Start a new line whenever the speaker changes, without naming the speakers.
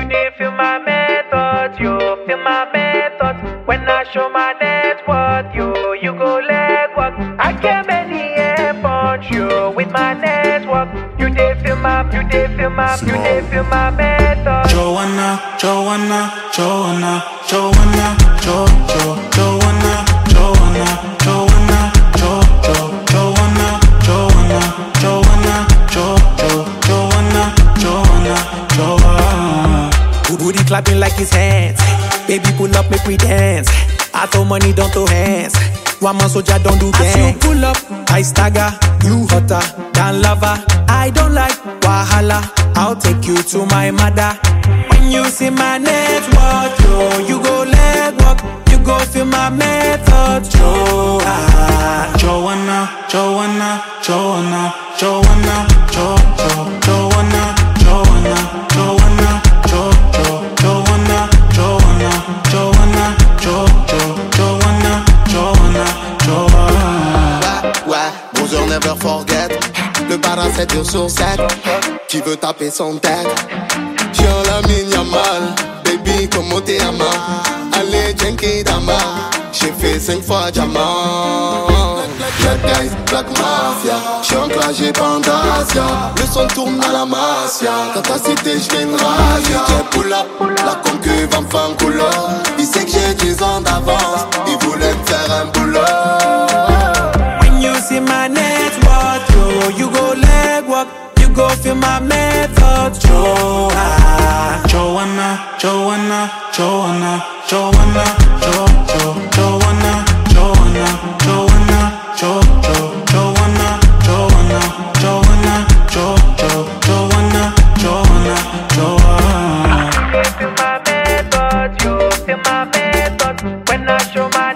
dey feel my method, you feel my method. When I show my net worth, you go leg walk. I get many air punch you with my network. You dey feel my method.
Joanna, Joanna, Joanna, Joanna, Joanna, Joanna, Joanna, Joanna, Joanna, Joanna, Joanna, Joanna.
Booty clapping like his hands. Baby pull up, make we dance. I throw money, don't throw hands. One man soldier, don't do gang. As you pull up, I stagger. You hotter than lava. I don't like wahala. I'll take you to my mother. When you see my network, yo, you go leg walk. You go feel my method, Joanna,
Joanna, Joanna, Joanna, Joanna, Joanna, Joanna, Joanna, Joanna, Joanna, Joanna, Joanna, Joanna.
Ouais, Bowser never forget. Le barin c'est dur sur 7. Qui veut taper son tête? Tiens la mine y'a mal. Baby comment t'es à main? Allez Jenki Dama. J'ai fait 5 fois diamant. Black guys, Black Mafia. J'suis enclagé Pandasia. Le son tourne à la Masia. Dans ta cité j'fais une razzia. J'ai pull up, la concu va me faire un couleur. Il sait que j'ai 10 ans d'avance. Il voulait me faire un boulot.
When you see my network, yo, you go leg walk. You go feel my method, Joanna,
Joanna, Joanna, Joanna, Joanna, Joanna, Joanna, Joanna, Joanna, Joanna, Joanna, Joanna, Joanna, Joanna.
You feel my method, you feel my method. When I show my